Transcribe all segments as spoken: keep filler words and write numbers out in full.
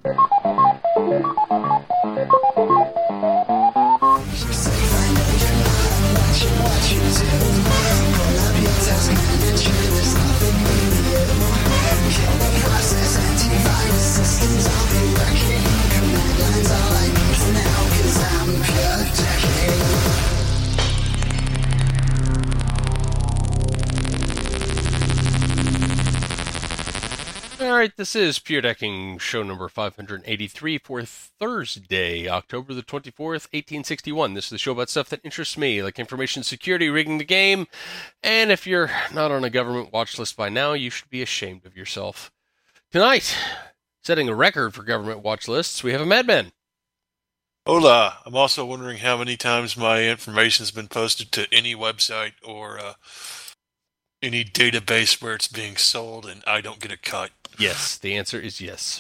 Alright, this is Pure Decking show number five hundred eighty-three for Thursday, October the twenty-fourth, eighteen sixty-one. This is the show about stuff that interests me, like information security, rigging the game, and if you're not on a government watch list by now, you should be ashamed of yourself. Tonight, setting a record for government watch lists, we have a madman. Hola. I'm also wondering how many times my information has been posted to any website or uh, any database where it's being sold and I don't get a cut. Yes, the answer is yes.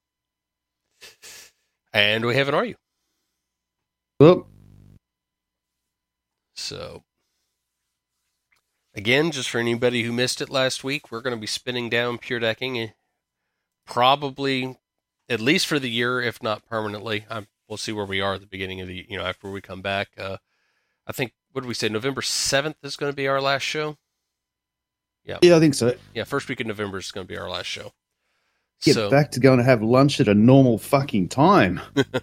And we have an Are You? Well, So, again, just for anybody who missed it last week, we're going to be spinning down Pure Decking, probably at least for the year, if not permanently. I'm, we'll see where we are at the beginning of the, you know, after we come back. Uh, I think, what did we say, November seventh is going to be our last show? Yeah. yeah, I think so. Yeah, first week of November is going to be our last show. Get so, back to going to have lunch at a normal fucking time.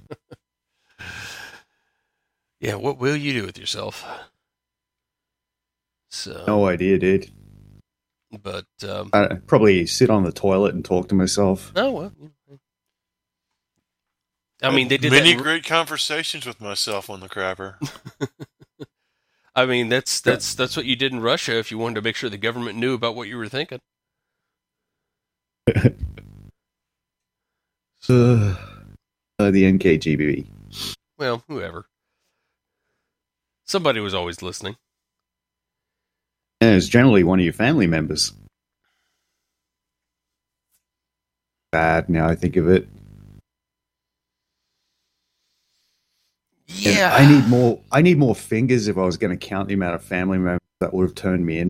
Yeah, what will you do with yourself? So, No idea, dude. But, um, I'd probably sit on the toilet and talk to myself. oh, well. I mean, they did many that. great conversations with myself on the crapper. I mean, that's that's that's what you did in Russia if you wanted to make sure the government knew about what you were thinking. uh, uh, the N K G B. Well, whoever. Somebody was always listening. And it's generally one of your family members. Bad, now I think of it. Yeah. And I need more I need more fingers if I was going to count the amount of family members that would have turned me in.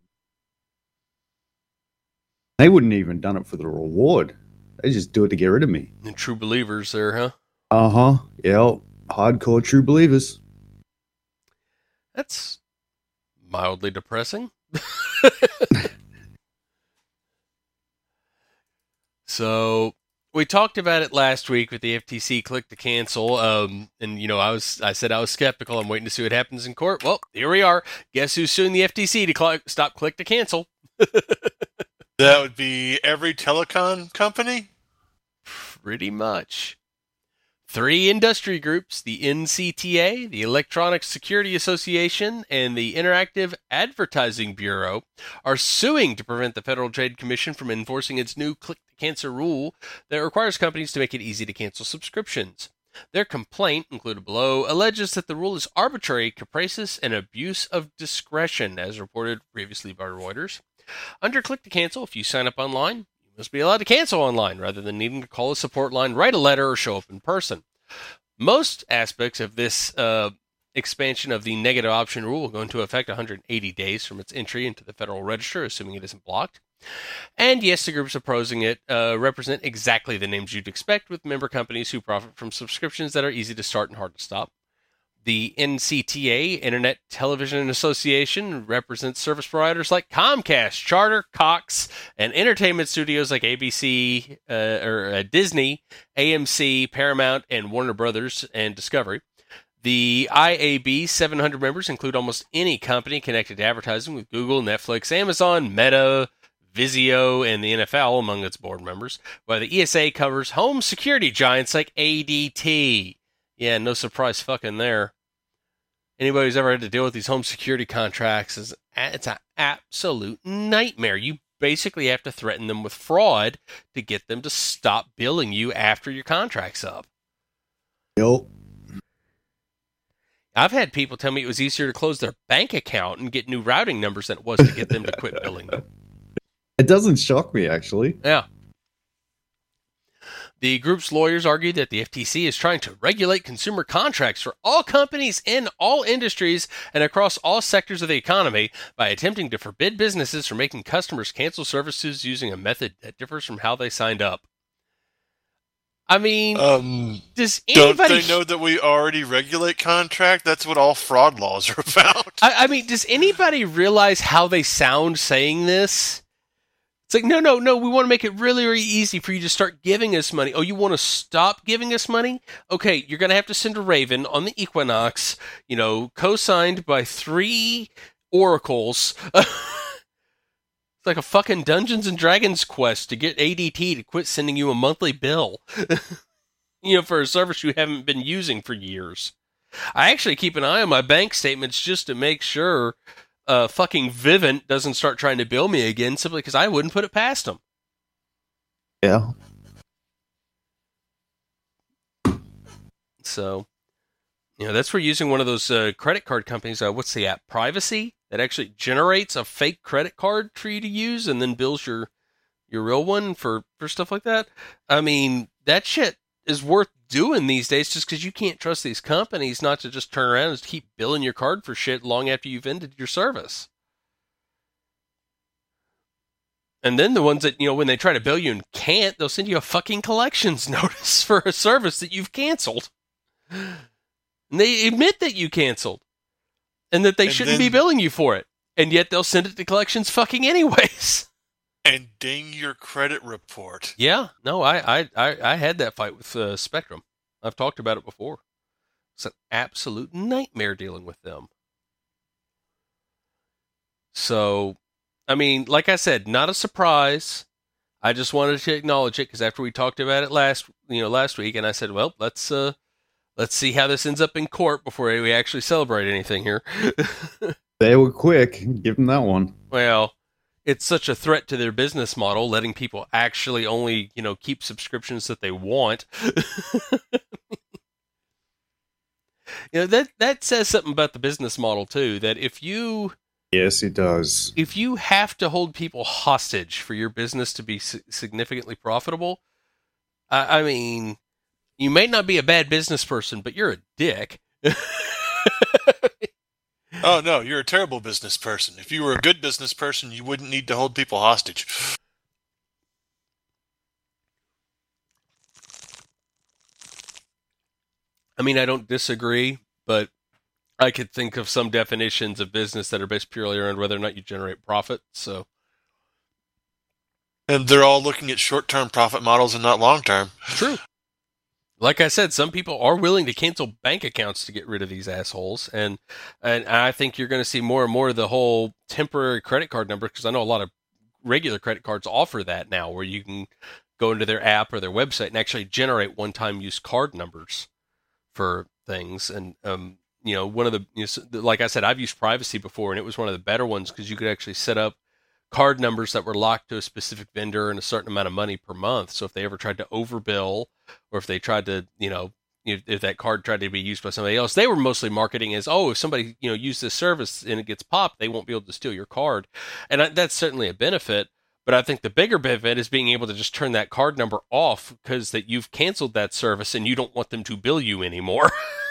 They wouldn't even done it for the reward. They just do it to get rid of me. And true believers there, huh? Uh-huh. Yeah. Hardcore true believers. That's mildly depressing. So, we talked about it last week with the F T C click to cancel, um, and you know I was I said I was skeptical. I'm waiting to see what happens in court. Well, here we are. Guess who's suing the F T C to cl- stop click to cancel? That would be every telecom company? Pretty much. Three industry groups, the N C T A, the Electronic Security Association, and the Interactive Advertising Bureau, are suing to prevent the Federal Trade Commission from enforcing its new click-to-cancel rule that requires companies to make it easy to cancel subscriptions. Their complaint, included below, alleges that the rule is arbitrary, capricious, and abuse of discretion, as reported previously by Reuters. Under click-to-cancel, if you sign up online, must be allowed to cancel online rather than needing to call a support line, write a letter, or show up in person. Most aspects of this uh, expansion of the negative option rule will go into effect one hundred eighty days from its entry into the Federal Register, assuming it isn't blocked. And yes, the groups opposing it uh, represent exactly the names you'd expect, with member companies who profit from subscriptions that are easy to start and hard to stop. The N C T A, Internet Television Association, represents service providers like Comcast, Charter, Cox, and entertainment studios like A B C, uh, or uh, Disney, A M C, Paramount, and Warner Brothers and Discovery. The I A B seven hundred members include almost any company connected to advertising, with Google, Netflix, Amazon, Meta, Vizio, and the N F L among its board members, while the E S A covers home security giants like A D T. Yeah, no surprise fucking there. Anybody who's ever had to deal with these home security contracts, is it's an absolute nightmare. You basically have to threaten them with fraud to get them to stop billing you after your contract's up. Yep. I've had people tell me it was easier to close their bank account and get new routing numbers than it was to get them to quit billing them. It doesn't shock me, actually. Yeah. The group's lawyers argue that the F T C is trying to regulate consumer contracts for all companies in all industries and across all sectors of the economy by attempting to forbid businesses from making customers cancel services using a method that differs from how they signed up. I mean, Um, does don't anybody... they know that we already regulate contract? That's what all fraud laws are about. I, I mean, does anybody realize how they sound saying this? It's like, no, no, no, we want to make it really, really easy for you to start giving us money. Oh, you want to stop giving us money? Okay, you're going to have to send a Raven on the Equinox, you know, co-signed by three oracles. It's like a fucking Dungeons and Dragons quest to get A D T to quit sending you a monthly bill, you know, for a service you haven't been using for years. I actually keep an eye on my bank statements just to make sure uh, fucking Vivint doesn't start trying to bill me again simply because I wouldn't put it past them. Yeah. So, you know, that's where using one of those uh, credit card companies, uh, what's the app, Privacy, that actually generates a fake credit card for you to use and then bills your your real one for, for stuff like that. I mean, that shit is worth doing these days just because you can't trust these companies not to just turn around and just keep billing your card for shit long after you've ended your service. And then the ones that, you know, when they try to bill you and can't, they'll send you a fucking collections notice for a service that you've canceled. And they admit that you canceled and that they And shouldn't then- be billing you for it. And yet they'll send it to collections fucking anyways. And ding your credit report. Yeah, no, I, I, I, I had that fight with uh, Spectrum. I've talked about it before. It's an absolute nightmare dealing with them. So, I mean, like I said, not a surprise. I just wanted to acknowledge it because after we talked about it last, you know, last week, and I said, well, let's uh, let's see how this ends up in court before we actually celebrate anything here. They were quick. Give them that one. Well, it's such a threat to their business model, letting people actually only, you know, keep subscriptions that they want. You know, that that says something about the business model too, that if you Yes, it does. if you have to hold people hostage for your business to be si- significantly profitable, I, I mean, you may not be a bad business person, but you're a dick. Oh, no, you're a terrible business person. If you were a good business person, you wouldn't need to hold people hostage. I mean, I don't disagree, but I could think of some definitions of business that are based purely around whether or not you generate profit. So, And they're all looking at short-term profit models and not long-term. true. Like I said, some people are willing to cancel bank accounts to get rid of these assholes, and and I think you're going to see more and more of the whole temporary credit card number, because I know a lot of regular credit cards offer that now, where you can go into their app or their website and actually generate one-time use card numbers for things. And um, you know, one of the, you know, like I said, I've used Privacy before, and it was one of the better ones because you could actually set up card numbers that were locked to a specific vendor and a certain amount of money per month. So if they ever tried to overbill, or if they tried to, you know, if, if that card tried to be used by somebody else, they were mostly marketing as, oh, if somebody, you know, used this service and it gets popped, they won't be able to steal your card. And I, that's certainly a benefit. But I think the bigger benefit is being able to just turn that card number off because that you've canceled that service and you don't want them to bill you anymore.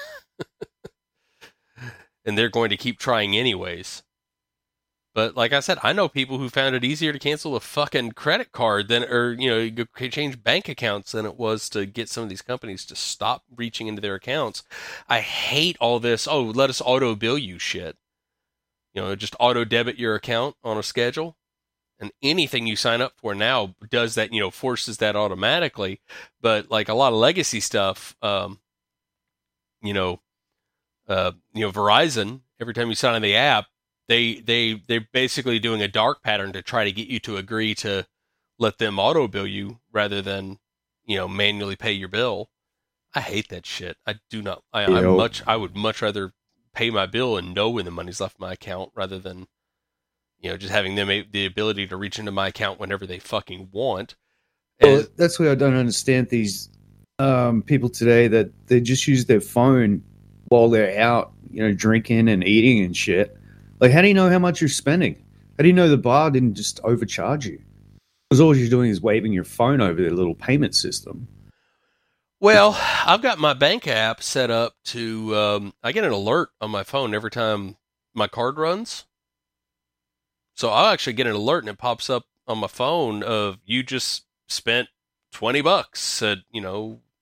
And they're going to keep trying anyways. But like I said, I know people who found it easier to cancel a fucking credit card than, or, you know, you could change bank accounts than it was to get some of these companies to stop reaching into their accounts. I hate all this, oh, let us auto bill you shit. You know, just auto debit your account on a schedule. And anything you sign up for now does that, you know, forces that automatically. But like a lot of legacy stuff, um, you know, uh, you know, Verizon, every time you sign on the app, They they they're basically doing a dark pattern to try to get you to agree to let them auto bill you rather than, you know, manually pay your bill. I hate that shit. I do not. I, I Yo. much. I would much rather pay my bill and know when the money's left my account rather than, you know, just having them a, the ability to reach into my account whenever they fucking want. Well, And, that's why I don't understand these um, people today that they just use their phone while they're out, you know, drinking and eating and shit. Like, how do you know how much you're spending? How do you know the bar didn't just overcharge you? Because all you're doing is waving your phone over their little payment system. well, I've got my bank app set up to. Um, I get an alert on my phone every time my card runs. So I'll actually get an alert and it pops up on my phone of you just spent twenty bucks at, you know,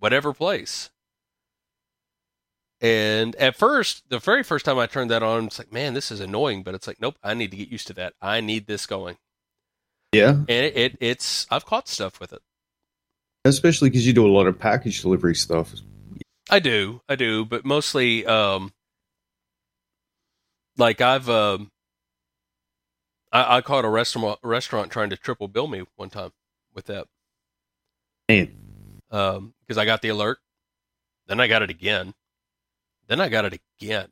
whatever place. And at first, the very first time I turned that on, it's like, man, this is annoying. But it's like, nope, I need to get used to that. I need this going. Yeah. And it, it it's, I've caught stuff with it. Especially because you do a lot of package delivery stuff. I do, I do, but mostly, um, like I've, um, I, I caught a restaurant restaurant trying to triple bill me one time with that. Man. Um, because I got the alert, then I got it again, then I got it again.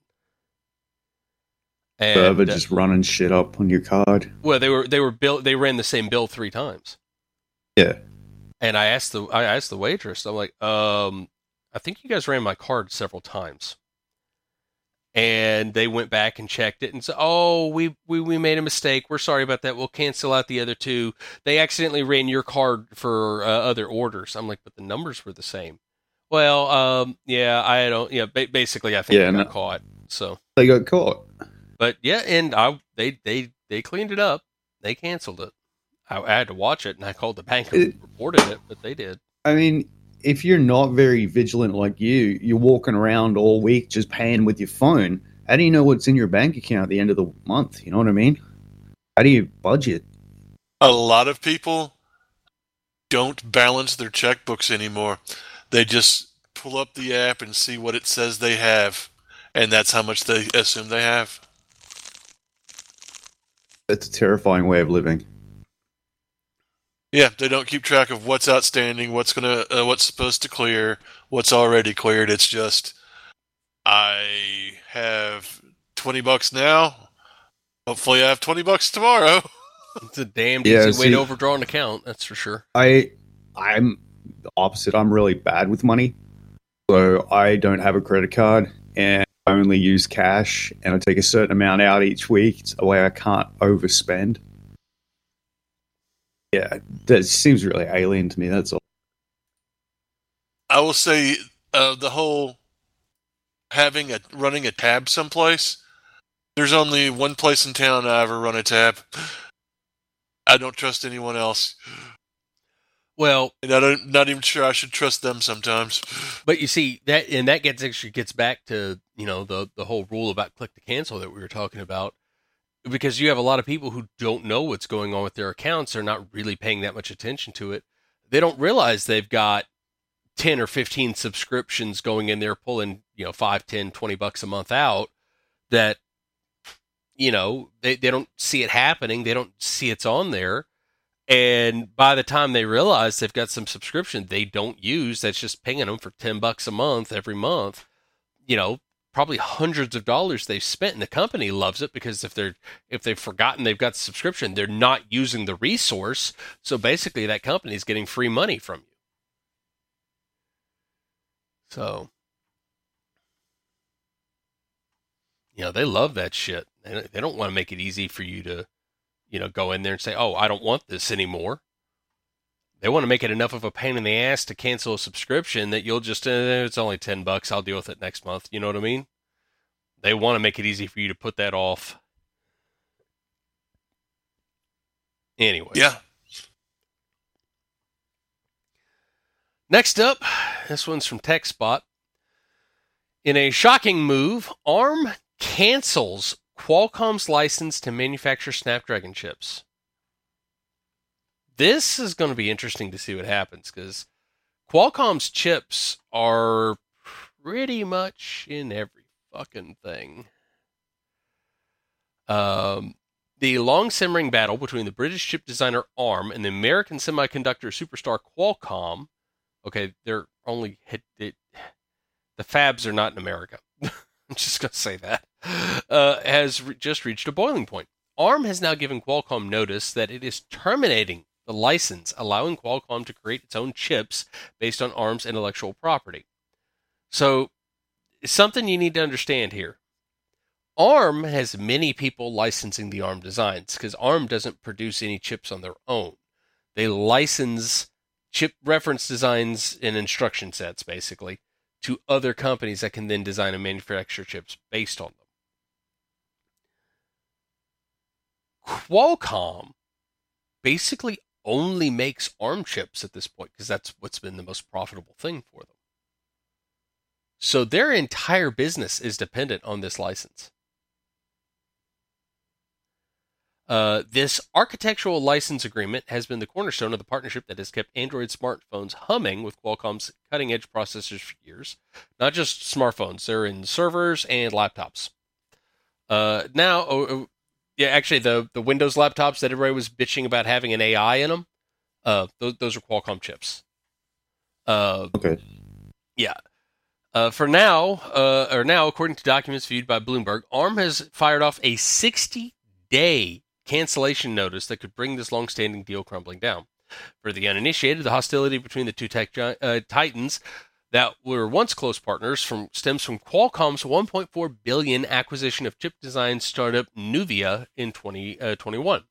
And Forever just uh, running shit up on your card. Well, they were they were bill they ran the same bill three times. Yeah. And I asked the I asked the waitress, I'm like, um, I think you guys ran my card several times. And they went back and checked it and said, oh, we, we, we made a mistake. We're sorry about that. We'll cancel out the other two. They accidentally ran your card for uh, other orders. I'm like, but the numbers were the same. Well, um, yeah, I don't, yeah, ba- basically, I think yeah, they got no, caught. So they got caught. But yeah, and I they, they, they cleaned it up. They canceled it. I, I had to watch it, and I called the bank and it, reported it, but they did. I mean, if you're not very vigilant like you, you're walking around all week just paying with your phone. How do you know what's in your bank account at the end of the month? You know what I mean? How do you budget? A lot of people don't balance their checkbooks anymore. They just pull up the app and see what it says they have, and that's how much they assume they have. That's a terrifying way of living. Yeah, they don't keep track of what's outstanding, what's gonna, uh, what's supposed to clear, what's already cleared. It's just, I have twenty bucks now. Hopefully, I have twenty bucks tomorrow. It's a damn yeah, easy see, way to overdraw an account. That's for sure. I, I'm the opposite. I'm really bad with money, so I don't have a credit card, and I only use cash. And I take a certain amount out each week. It's a way I can't overspend. Yeah, that seems really alien to me, that's all. I will say, uh, the whole having a running a tab someplace, there's only one place in town I ever run a tab. I don't trust anyone else. Well, and I don't, not even sure I should trust them sometimes. But you see, that and that gets actually gets back to, you know, the, the whole rule about click to cancel that we were talking about. Because you have a lot of people who don't know what's going on with their accounts. They're not really paying that much attention to it. They don't realize they've got ten or fifteen subscriptions going in there, pulling, you know, five, ten, twenty bucks a month out that, you know, they, they don't see it happening. They don't see it's on there. And by the time they realize they've got some subscription they don't use, that's just paying them for ten bucks a month every month, you know, probably hundreds of dollars they've spent, and the company loves it because if they're if they've forgotten they've got the subscription, they're not using the resource. So basically, that company is getting free money from you. So, you know, they love that shit. They they don't want to make it easy for you to, you know, go in there and say, "Oh, I don't want this anymore." They want to make it enough of a pain in the ass to cancel a subscription that you'll just, eh, it's only ten bucks. I'll deal with it next month. You know what I mean? They want to make it easy for you to put that off. Anyway. Yeah. Next up, this one's from TechSpot. In a shocking move, ARM cancels Qualcomm's license to manufacture Snapdragon chips. This is going to be interesting to see what happens, because Qualcomm's chips are pretty much in every fucking thing. Um, the long-simmering battle between the British chip designer ARM and the American semiconductor superstar Qualcomm. Okay, they're only hit it. The fabs are not in America. I'm just going to say that. Uh, has re- just reached a boiling point. ARM has now given Qualcomm notice that it is terminating the license, allowing Qualcomm to create its own chips based on ARM's intellectual property. So, something you need to understand here. ARM has many people licensing the ARM designs, because ARM doesn't produce any chips on their own. They license chip reference designs and instruction sets, basically, to other companies that can then design and manufacture chips based on them. Qualcomm basically only makes ARM chips at this point, because that's what's been the most profitable thing for them. So their entire business is dependent on this license. Uh, this architectural license agreement has been the cornerstone of the partnership that has kept Android smartphones humming with Qualcomm's cutting-edge processors for years. Not just smartphones, they're in servers and laptops. Uh, now, oh, yeah, actually, the, the Windows laptops that everybody was bitching about having an A I in them, uh, those, those are Qualcomm chips. Uh, Okay. Yeah. Uh, for now, uh, or now, according to documents viewed by Bloomberg, ARM has fired off a sixty-day cancellation notice that could bring this long-standing deal crumbling down. For the uninitiated, the hostility between the two tech gi- uh, titans that were once close partners from stems from Qualcomm's one point four billion dollars acquisition of chip design startup Nuvia in twenty twenty-one.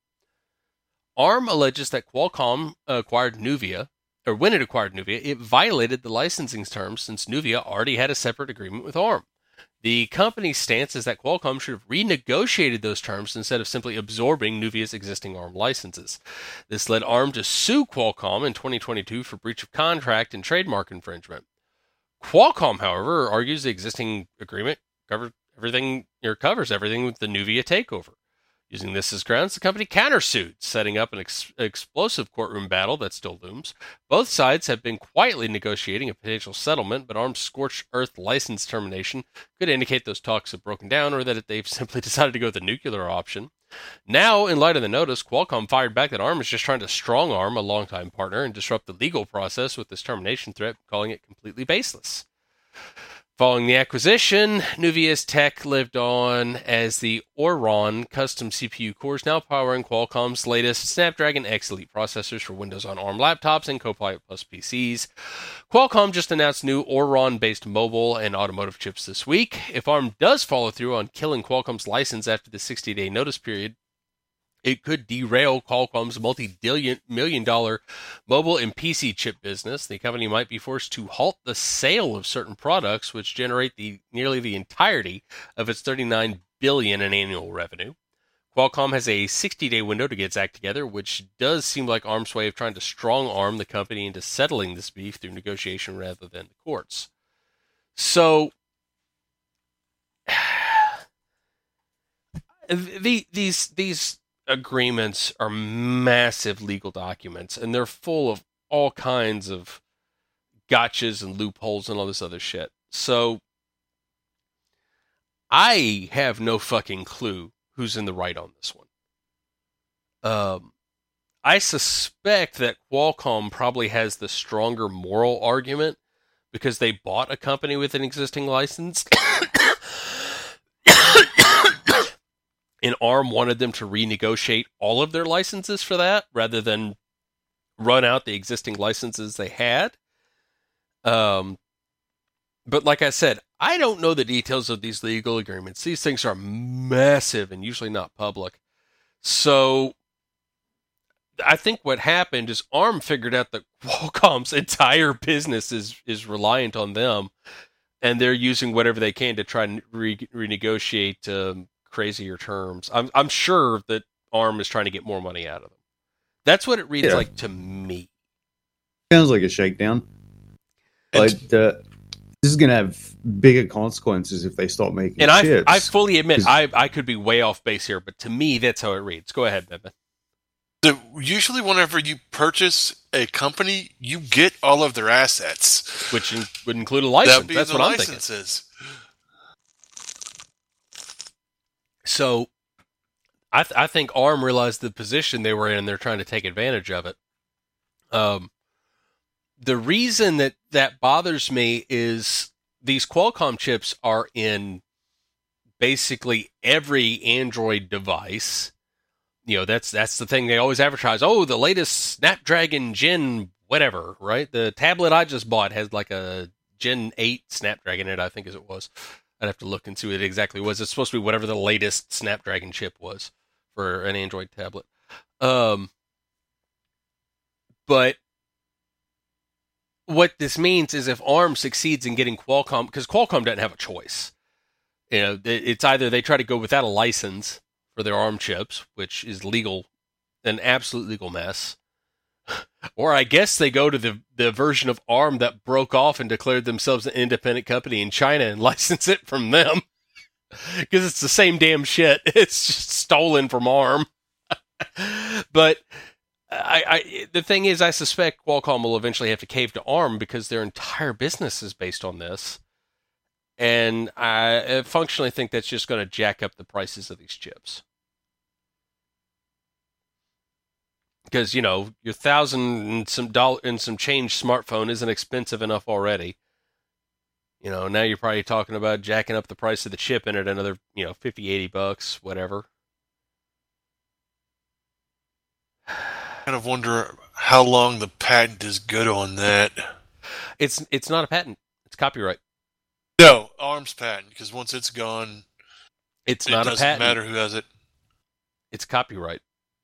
ARM alleges that Qualcomm acquired Nuvia, or when it acquired Nuvia, it violated the licensing terms since Nuvia already had a separate agreement with ARM. The company's stance is that Qualcomm should have renegotiated those terms instead of simply absorbing Nuvia's existing ARM licenses. This led ARM to sue Qualcomm in twenty twenty-two for breach of contract and trademark infringement. Qualcomm, however, argues the existing agreement covers everything, or covers everything with the Nuvia takeover. Using this as grounds, the company countersued, setting up an ex- explosive courtroom battle that still looms. Both sides have been quietly negotiating a potential settlement, but ARM's scorched earth license termination could indicate those talks have broken down or that they've simply decided to go with the nuclear option. Now, in light of the notice, Qualcomm fired back that ARM is just trying to strong-arm a longtime partner and disrupt the legal process with this termination threat, calling it completely baseless. Following the acquisition, Nuvia's tech lived on as the Oron custom C P U cores, now powering Qualcomm's latest Snapdragon X Elite processors for Windows on ARM laptops and Copilot Plus P Cs. Qualcomm just announced new Oron-based mobile and automotive chips this week. If ARM does follow through on killing Qualcomm's license after the sixty-day notice period, it could derail Qualcomm's multi-million dollar mobile and P C chip business. The company might be forced to halt the sale of certain products, which generate the nearly the entirety of its thirty-nine billion dollars in annual revenue. Qualcomm has a sixty-day window to get its act together, which does seem like ARM's way of trying to strong-arm the company into settling this beef through negotiation rather than the courts. So, the, these these agreements are massive legal documents, and they're full of all kinds of gotchas and loopholes and all this other shit. So I have no fucking clue who's in the right on this one. Um, I suspect that Qualcomm probably has the stronger moral argument because they bought a company with an existing license. And ARM wanted them to renegotiate all of their licenses for that rather than run out the existing licenses they had. Um, but like I said, I don't know the details of these legal agreements. These things are massive and usually not public. So I think what happened is ARM figured out that Qualcomm's entire business is, is reliant on them, and they're using whatever they can to try and re- renegotiate um, crazier terms. I'm I'm sure that ARM is trying to get more money out of them. That's what it reads Yeah. like to me. Sounds like a shakedown. Like uh, this is gonna have bigger consequences if they stop making And I chips. I fully admit 'Cause- I I could be way off base here, but to me that's how it reads. Go ahead, Bebe. So usually whenever you purchase a company, you get all of their assets. Which in, would include a That license. be That's the what I'm thinking. licenses. So I th- I think ARM realized the position they were in and they're trying to take advantage of it. Um, the reason that that bothers me is these Qualcomm chips are in basically every Android device. You know, that's that's the thing they always advertise. Oh, the latest Snapdragon Gen whatever, right? The tablet I just bought has like a Gen eight Snapdragon in it, I think as it was. I'd have to look and see what it exactly was. It's supposed to be whatever the latest Snapdragon chip was for an Android tablet. Um, but what this means is if ARM succeeds in getting Qualcomm, because Qualcomm doesn't have a choice. You know, it's either they try to go without a license for their ARM chips, which is legal, an absolute legal mess, Or I guess they go to the, the version of ARM that broke off and declared themselves an independent company in China and license it from them. Because it's the same damn shit. It's just stolen from ARM. But I, I, the thing is, I suspect Qualcomm will eventually have to cave to ARM because their entire business is based on this. And I functionally think that's just going to jack up the prices of these chips. Because, you know, your thousand and some dollar and some change smartphone isn't expensive enough already. You know, now you're probably talking about jacking up the price of the chip in it another, you know, fifty, eighty bucks, whatever. Kind of wonder how long the patent is good on that. It's it's not a patent. It's copyright. No, ARM's patent, because once it's gone, it's it not a doesn't patent. matter who has it. It's copyright.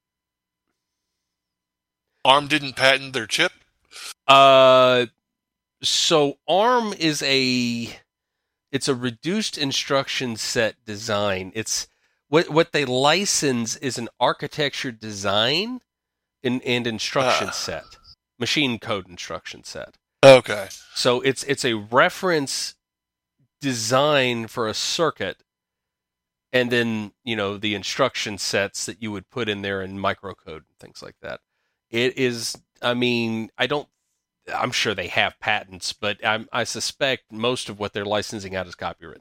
ARM didn't patent their chip? Uh, so ARM is a it's a reduced instruction set design. It's what what they license is an architecture design and, and instruction uh. set, machine code instruction set. Okay. So it's it's a reference design for a circuit, and then, you know, the instruction sets that you would put in there in microcode and things like that. It is, I mean, I don't, I'm sure they have patents, but I'm, I suspect most of what they're licensing out is copyright.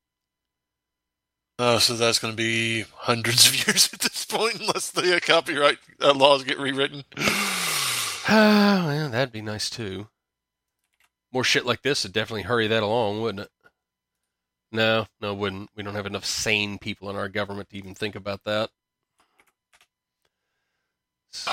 Oh, so that's going to be hundreds of years at this point, unless the uh, copyright uh, laws get rewritten. Well, that'd be nice too. More shit like this would definitely hurry that along, wouldn't it? No, no, it wouldn't. We don't have enough sane people in our government to even think about that. So.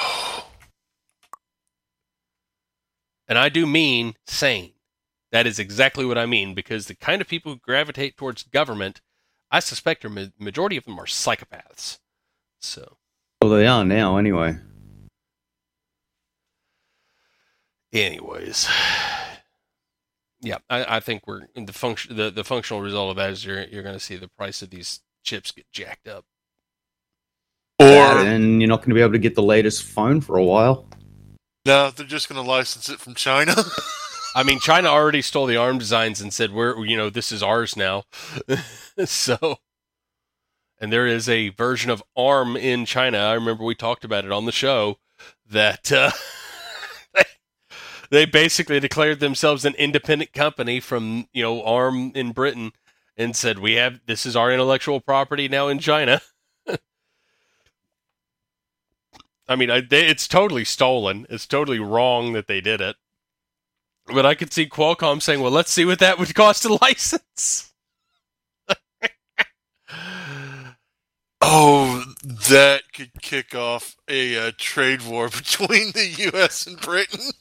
And I do mean sane. That is exactly what I mean, because the kind of people who gravitate towards government, I suspect, are ma- majority of them are psychopaths. So, well, they are now, anyway. Anyways, yeah, I, I think we're the function. The, the functional result of that is you're you're going to see the price of these chips get jacked up. Or and you're not going to be able to get the latest phone for a while. No, they're just going to license it from China. I mean, China already stole the ARM designs and said, "We're, you know, this is ours now." So, and there is a version of ARM in China. I remember we talked about it on the show that uh, they basically declared themselves an independent company from, you know, ARM in Britain and said, "We have this is our intellectual property now in China." I mean, I, they, it's totally stolen. It's totally wrong that they did it. But I could see Qualcomm saying, well, let's see what that would cost to license. Oh, that could kick off a uh, trade war between the U S and Britain.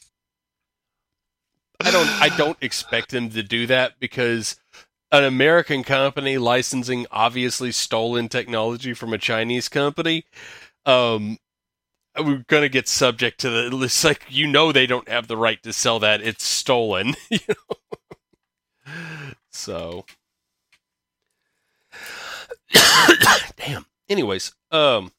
I don't I don't expect them to do that, because an American company licensing obviously stolen technology from a Chinese company, um, we're going to get subject to the, it's like, you know, they don't have the right to sell that. It's stolen. You know? So. Damn. Anyways, um,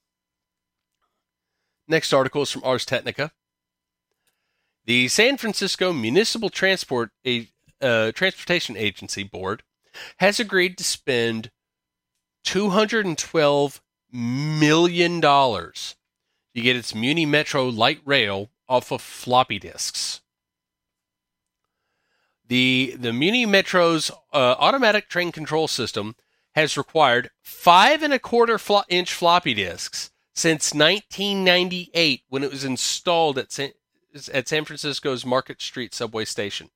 next article is from Ars Technica. The San Francisco Municipal Transport a, uh, Transportation Agency Board has agreed to spend two hundred twelve million dollars to get its Muni Metro light rail off of floppy disks. The, the Muni Metro's uh, automatic train control system has required five and a quarter flo- inch floppy disks since nineteen ninety-eight, when it was installed at San, at San Francisco's Market Street subway station.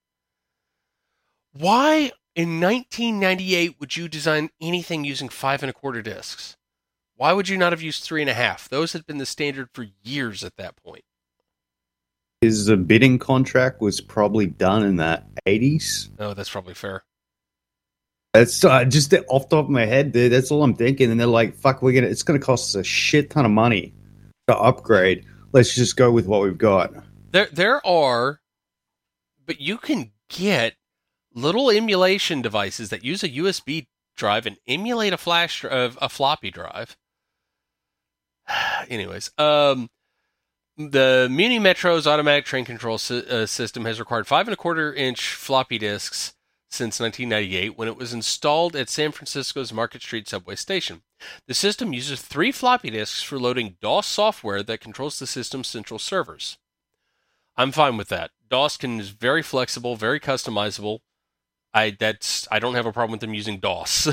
Why in nineteen ninety-eight would you design anything using five and a quarter disks? Why would you not have used three and a half? Those had been the standard for years at that point. His uh, bidding contract was probably done in the eighties. Oh, that's probably fair. That's uh, just off the top of my head, dude. That's all I'm thinking. And they're like, "Fuck, we're gonna. It's gonna cost us a shit ton of money to upgrade. Let's just go with what we've got." There, there are, but you can get little emulation devices that use a U S B drive and emulate a flash, uh, a floppy drive. Anyways, um, The Muni Metro's automatic train control si- uh, system has required five and a quarter inch floppy disks since nineteen ninety-eight, when it was installed at San Francisco's Market Street subway station. The system uses three floppy disks for loading DOS software that controls the system's central servers. I'm fine with that. DOS can is very flexible, very customizable. I that's I don't have a problem with them using DOS.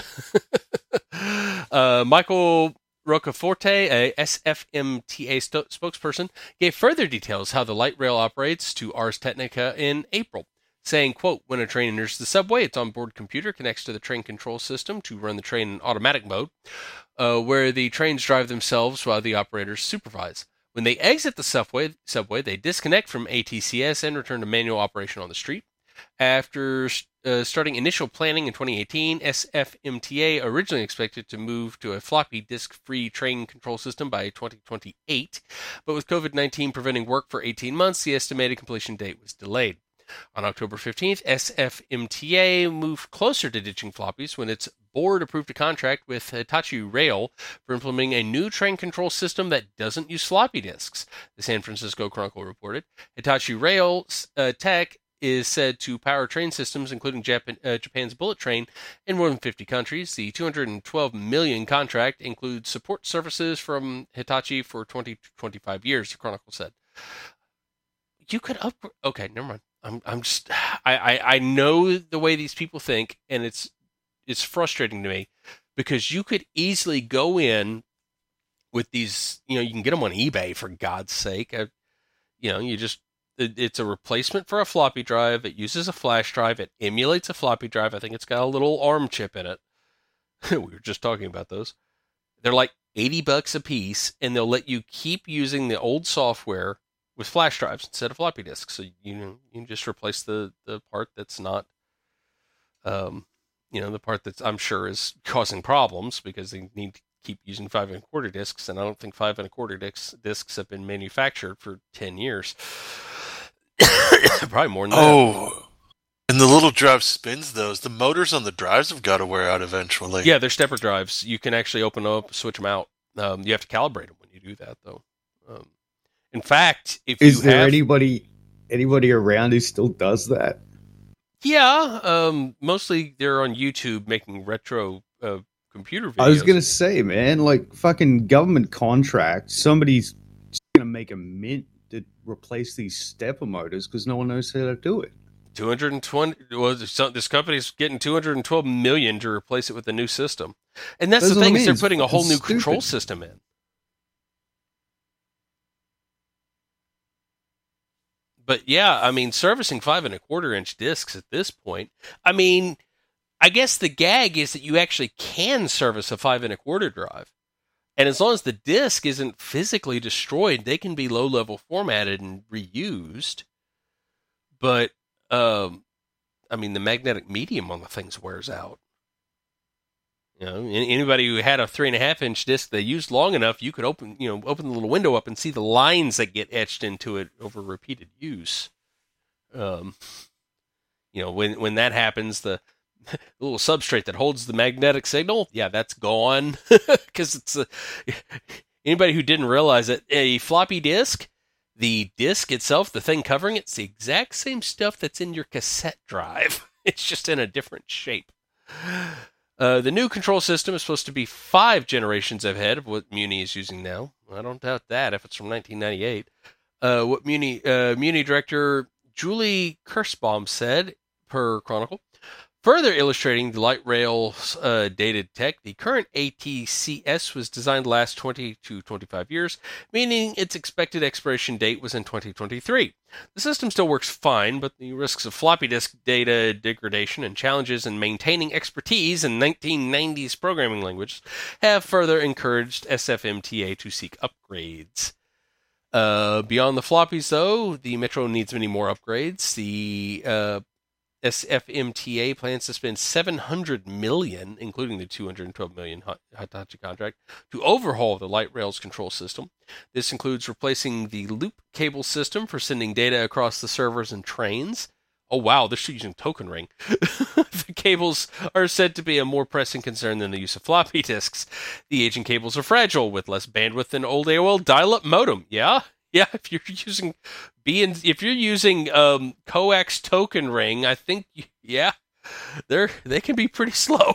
uh, Michael Roccaforte, a S F M T A st- spokesperson, gave further details how the light rail operates to Ars Technica in April, saying, quote, when a train enters the subway, its onboard computer connects to the train control system to run the train in automatic mode, uh, where the trains drive themselves while the operators supervise. When they exit the subway, subway, they disconnect from A T C S and return to manual operation on the street. After uh, starting initial planning in twenty eighteen, S F M T A originally expected to move to a floppy disk-free train control system by twenty twenty-eight, but with COVID nineteen preventing work for eighteen months, the estimated completion date was delayed. On October fifteenth, S F M T A moved closer to ditching floppies when its board approved a contract with Hitachi Rail for implementing a new train control system that doesn't use floppy disks, the San Francisco Chronicle reported. Hitachi Rail uh, Tech is said to power train systems, including Japan, uh, Japan's bullet train, in more than fifty countries. The two hundred twelve million dollars contract includes support services from Hitachi for twenty to twenty-five years, the Chronicle said. You could upgrade... Okay, never mind. I'm I'm just... I, I, I know the way these people think, and it's it's frustrating to me, because you could easily go in with these... You know, you can get them on eBay, for God's sake. I, you know, you just... It's a replacement for a floppy drive. It uses a flash drive. It emulates a floppy drive. I think it's got a little ARM chip in it. We were just talking about those. They're like eighty bucks a piece, and they'll let you keep using the old software with flash drives instead of floppy disks. So you know, you can just replace the, the part that's not, um, you know, the part that I'm sure is causing problems because they need to keep using five and a quarter disks, and I don't think five and a quarter disks, disks have been manufactured for ten years. Probably more than that. Oh, and the little drive spins those. The motors on the drives have got to wear out eventually. Yeah, they're stepper drives. You can actually open them up, switch them out. Um, you have to calibrate them when you do that, though. Um, in fact, if is you there have, anybody anybody around who still does that? Yeah, um, mostly they're on YouTube making retro uh, computer videos. I was gonna say, man, like fucking government contract. Somebody's just gonna make a mint to replace these stepper motors because no one knows how to do it. two hundred twenty. Well, this company's getting two hundred twelve million dollars to replace it with a new system, and that's, that's the thing I mean. is they're it's putting a whole new stupid. control system in. But yeah, I mean, servicing five and a quarter inch discs at this point. I mean, I guess the gag is that you actually can service a five and a quarter drive. And as long as the disk isn't physically destroyed, they can be low-level formatted and reused. But, um, I mean, the magnetic medium on the things wears out. You know, anybody who had a three and a half inch disc they used long enough, you could open, you know, open the little window up and see the lines that get etched into it over repeated use. Um, you know, when when that happens, the the little substrate that holds the magnetic signal, yeah, that's gone. Because it's a, anybody who didn't realize it, a floppy disk, the disk itself, the thing covering it, it's the exact same stuff that's in your cassette drive. It's just in a different shape. Uh, the new control system is supposed to be five generations ahead of what Muni is using now. I don't doubt that if it's from nineteen ninety-eight. Uh, what Muni uh, Muni director Julie Kirschbaum said, per Chronicle. Further illustrating the light rail's uh, dated tech, the current A T C S was designed to last twenty to twenty-five years, meaning its expected expiration date was in twenty twenty-three. The system still works fine, but the risks of floppy disk data degradation and challenges in maintaining expertise in nineteen nineties programming language have further encouraged S F M T A to seek upgrades. Uh, beyond the floppies, though, the Metro needs many more upgrades. The uh, S F M T A plans to spend seven hundred million dollars, including the two hundred twelve million dollars Hitachi contract, to overhaul the light rail's control system. This includes replacing the loop cable system for sending data across the servers and trains. Oh wow, they're still using token ring. The cables are said to be a more pressing concern than the use of floppy disks. The aging cables are fragile, with less bandwidth than old A O L dial-up modem. Yeah? Yeah, if you're using B and if you're using um, coax token ring, I think yeah, they're they can be pretty slow.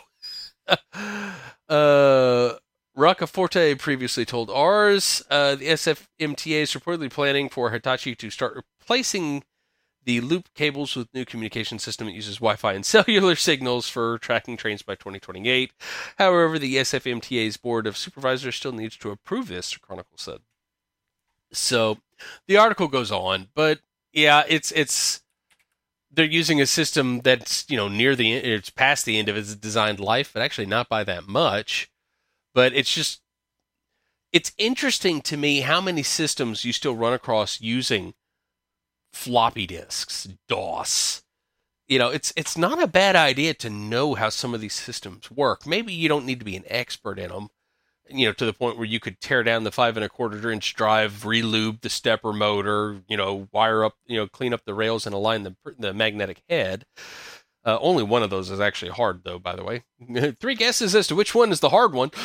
uh, Roccaforte previously told ours uh, the S F M T A is reportedly planning for Hitachi to start replacing the loop cables with new communication system that uses Wi-Fi and cellular signals for tracking trains by twenty twenty-eight. However, the S F M T A's board of supervisors still needs to approve this, Chronicle said. So the article goes on, but yeah, it's it's they're using a system that's, you know, near the it's past the end of its designed life, but actually not by that much. But it's just it's interesting to me how many systems you still run across using floppy disks, DOS. You know, it's it's not a bad idea to know how some of these systems work. Maybe you don't need to be an expert in them, you know, to the point where you could tear down the five and a quarter inch drive, relube the stepper motor, you know, wire up, you know, clean up the rails and align the the magnetic head. Uh, only one of those is actually hard, though, by the way. Three guesses as to which one is the hard one.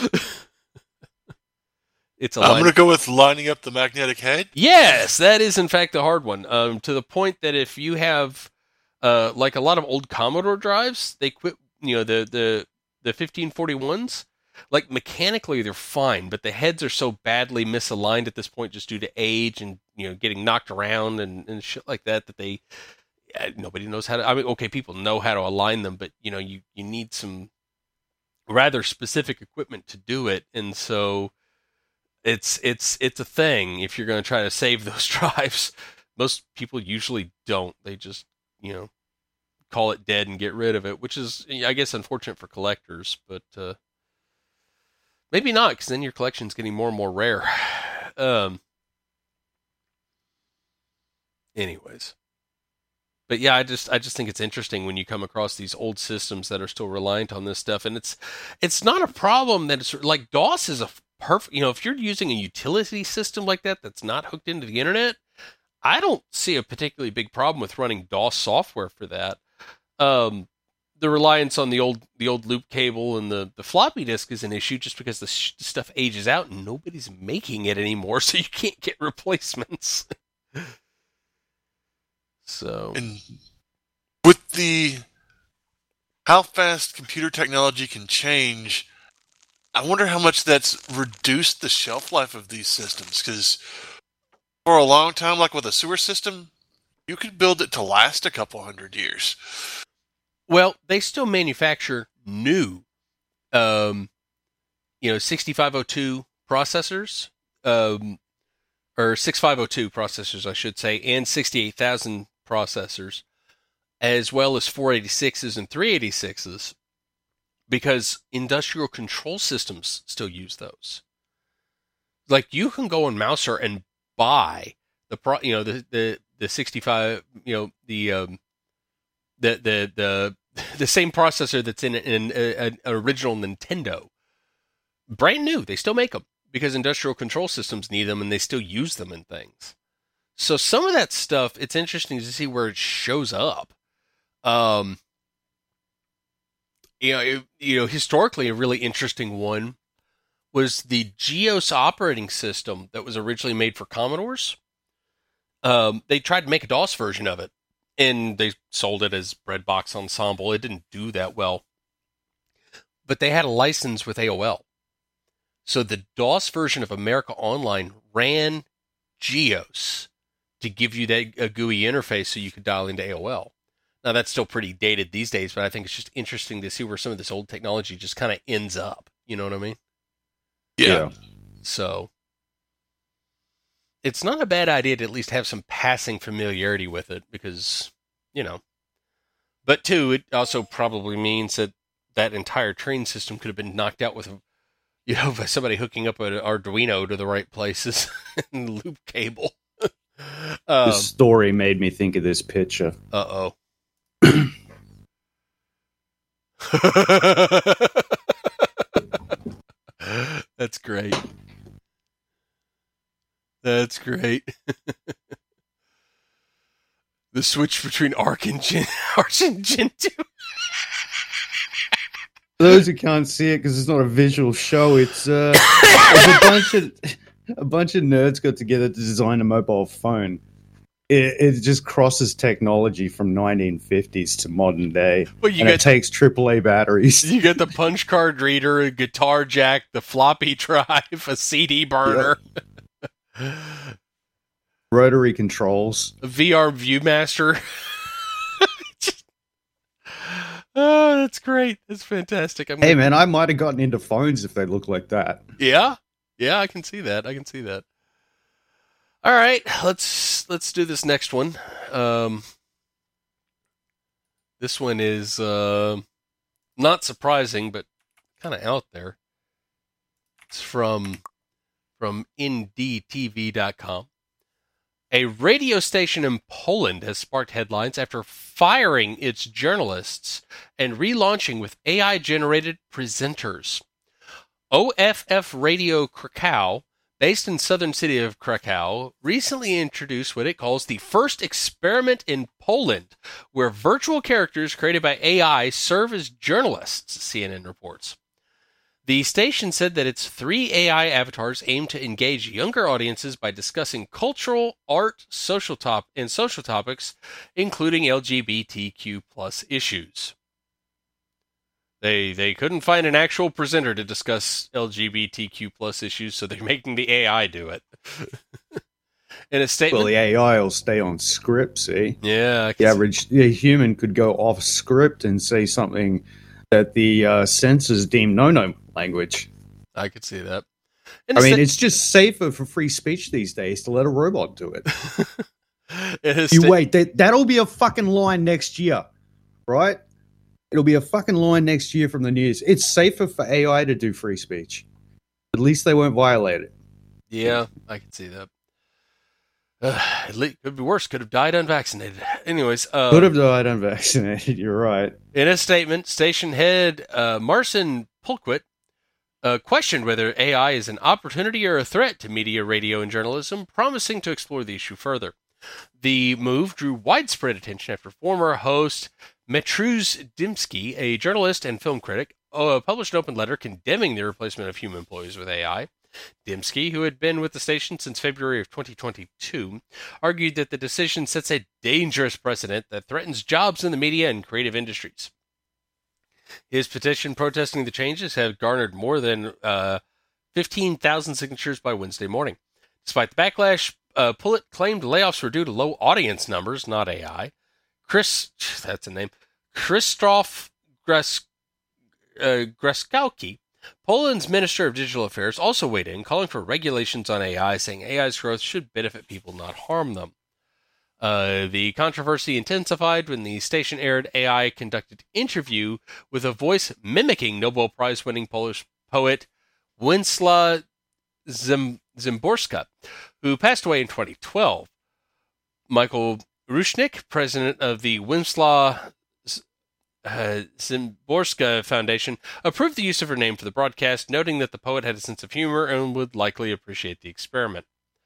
It's a I'm line- going to go with lining up the magnetic head. Yes, that is in fact the hard one. Um, to the point that if you have, uh, like a lot of old Commodore drives, they quit, you know, the the the fifteen forty-ones. Like mechanically they're fine, but the heads are so badly misaligned at this point, just due to age and, you know, getting knocked around and, and shit like that, that they uh, nobody knows how to. I mean, okay, people know how to align them, but you know, you you need some rather specific equipment to do it, and so. It's it's it's a thing if you're going to try to save those drives. Most people usually don't. They just, you know, call it dead and get rid of it, which is, I guess, unfortunate for collectors, but uh, maybe not, because then your collection's getting more and more rare. Um. Anyways. But yeah, I just I just think it's interesting when you come across these old systems that are still reliant on this stuff, and it's it's not a problem that it's like DOS is a perfect, you know, if you're using a utility system like that that's not hooked into the internet, I don't see a particularly big problem with running DOS software for that. Um, the reliance on the old the old loop cable and the, the floppy disk is an issue just because the sh- stuff ages out and nobody's making it anymore, so you can't get replacements. So, and with the how fast computer technology can change, I wonder how much that's reduced the shelf life of these systems, because for a long time, like with a sewer system, you could build it to last a couple hundred years. Well, they still manufacture new, um, you know, sixty-five oh two processors, um, or sixty-five oh two processors, I should say, and sixty-eight thousand processors, as well as four eighty-sixes and three eighty-sixes. Because industrial control systems still use those. Like you can go on Mouser and buy the pro, you know, the the the sixty-five, you know, the um, the the the the same processor that's in an, an original Nintendo, brand new. They still make them because industrial control systems need them, and they still use them in things. So some of that stuff, it's interesting to see where it shows up. Um. You know, it, you know, historically, a really interesting one was the GEOS operating system that was originally made for Commodores. Um, they tried to make a DOS version of it, and they sold it as Breadbox Ensemble. It didn't do that well. But they had a license with A O L. So the DOS version of America Online ran GEOS to give you that a G U I interface so you could dial into A O L. Now, that's still pretty dated these days, but I think it's just interesting to see where some of this old technology just kind of ends up. You know what I mean? Yeah. Yeah. So, it's not a bad idea to at least have some passing familiarity with it because, you know. But, two, it also probably means that that entire train system could have been knocked out with, a, you know, by somebody hooking up an Arduino to the right places and loop cable. um, This story made me think of this picture. Uh-oh. That's great. That's great. The switch between Arc and Gen, Arch and Gen two. For those who can't see it because it's not a visual show, it's uh, it's a bunch of a bunch of nerds got together to design a mobile phone. It, it just crosses technology from nineteen fifties to modern day. Well, you and get, it takes triple A batteries. You get the punch card reader, a guitar jack, the floppy drive, a C D burner. Yep. Rotary controls. A V R Viewmaster. Oh, that's great. That's fantastic. I'm hey, gonna... man, I might have gotten into phones if they look like that. Yeah? Yeah, I can see that. I can see that. All right, let's let's do this next one. Um, this one is uh, not surprising, but kind of out there. It's from from N D T V dot com. A radio station in Poland has sparked headlines after firing its journalists and relaunching with A I-generated presenters. O F F Radio Krakow, based in southern city of Krakow, recently introduced what it calls the first experiment in Poland, where virtual characters created by A I serve as journalists, C N N reports. The station said that its three A I avatars aim to engage younger audiences by discussing cultural, art, social top, and social topics, including L G B T Q plus issues. They they couldn't find an actual presenter to discuss L G B T Q plus issues, so they're making the A I do it. In a statement, well, the A I will stay on script. See, yeah, the average the human could go off script and say something that the uh, censors deem no-no language. I could see that. I mean, sta- it's just safer for free speech these days to let a robot do it. it you sta- wait, that, that'll be a fucking line next year, right? It'll be a fucking line next year from the news. It's safer for A I to do free speech. At least they won't violate it. Yeah, I can see that. Uh, it could be worse. Could have died unvaccinated. Anyways. Uh, could have died unvaccinated. You're right. In a statement, station head uh, Marcin Pulkwit uh, questioned whether A I is an opportunity or a threat to media, radio, and journalism, promising to explore the issue further. The move drew widespread attention after former host Metruz Dimsky, a journalist and film critic, uh, published an open letter condemning the replacement of human employees with A I. Dimsky, who had been with the station since February of twenty twenty-two, argued that the decision sets a dangerous precedent that threatens jobs in the media and creative industries. His petition protesting the changes have garnered more than uh, fifteen thousand signatures by Wednesday morning. Despite the backlash, uh, Pullet claimed layoffs were due to low audience numbers, not A I. Chris, that's a name, Krzysztof Gres, uh, Greskowski, Poland's Minister of Digital Affairs, also weighed in, calling for regulations on A I, saying A I's growth should benefit people, not harm them. Uh, the controversy intensified when the station aired A I conducted interview with a voice mimicking Nobel Prize-winning Polish poet Wisława Zim- Szymborska, who passed away in twenty twelve. Michael Rushnick, president of the Wisława Uh, Szymborska Foundation, approved the use of her name for the broadcast, noting that the poet had a sense of humor and would likely appreciate the experiment.